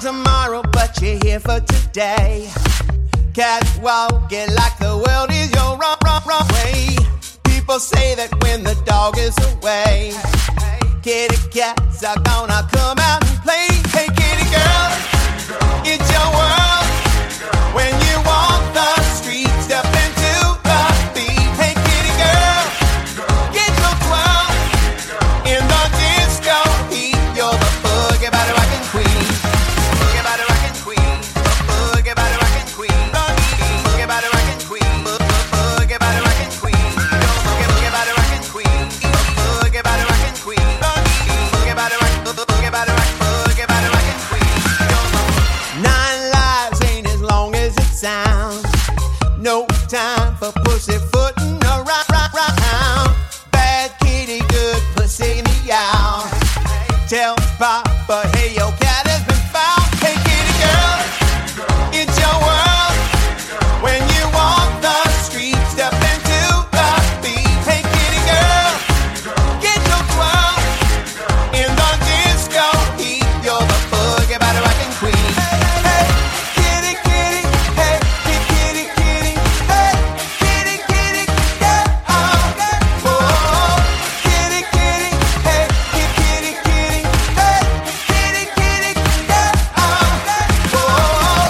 tomorrow, but you're here for today. Catwalking like the world is your wrong way. People say that when the dog is away, kitty cats are gonna come out and play. Hey kitty girl, it's your world. When you walk the street, step into the beat. Hey kitty girl, get your twirl in the disco heat. You're the boogie body rockin' queen. Boogie body rockin' queen. Boogie body rockin' queen. Boogie body rockin' queen. Boogie body rockin' queen. Boogie body rockin' queen. Boogie body rockin' queen. Boogie body rockin' boogie body rockin' boogie body rockin' queen. 9 lives ain't as long as it sounds. No time for pussyfooting around. Bad kitty, good pussy meow. Tell Papa, hey, your cat has been found. Hey kitty girl, it's your world. When you walk the street, step into the beat. Hey kitty girl, get your twirl in the disco heat. You're the boogie body rockin' queen. Hey, kitty, kitty, hey, kitty, kitty, hey, kitty, kitty, yeah, oh, kitty, kitty, hey, kitty, kitty, hey, kitty, kitty, yeah, oh,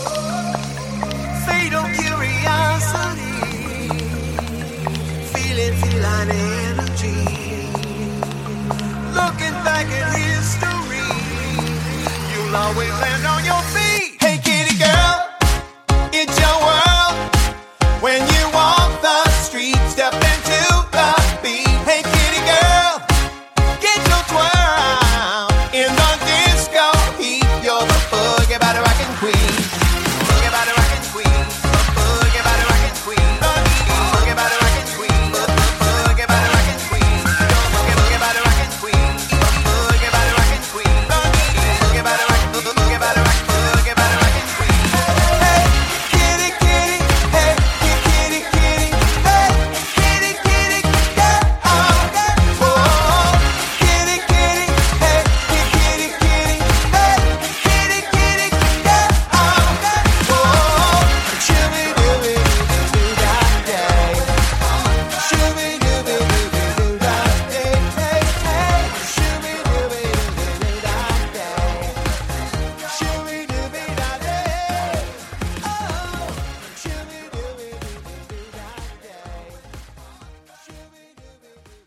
fatal curiosity, feeling feline energy, looking back at history, you'll always land on your feet. Hey kitty girl, it's your world. When you walk the street, step into the beat. Hey kitty girl, get your twirl in the disco heat. You're the boogie body rockin' queen. Boogie body rockin' queen. Boogie body rockin' queen. Boogie body rockin' queen. Boogie body rockin' queen. Boogie body rockin' queen. Boogie body rockin' queen. Boogie body rockin' boogie body rockin' boogie body rockin' queen. Hey kitty, kitty, hey, kitty, kitty, hey, kitty, kitty, yeah, oh, kitty, kitty, hey, kitty, kitty, hey, kitty, kitty, yeah, oh, shooby dooby doo da day, shooby dooby doo da day, hey, shooby dooby doo da day, shooby dooby da day, oh, shooby dooby doo da day, shooby dooby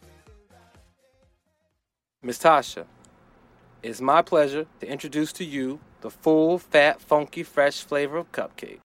Miss Tasha, it's my pleasure to introduce to you the full, fat, funky, fresh flavor of cupcake.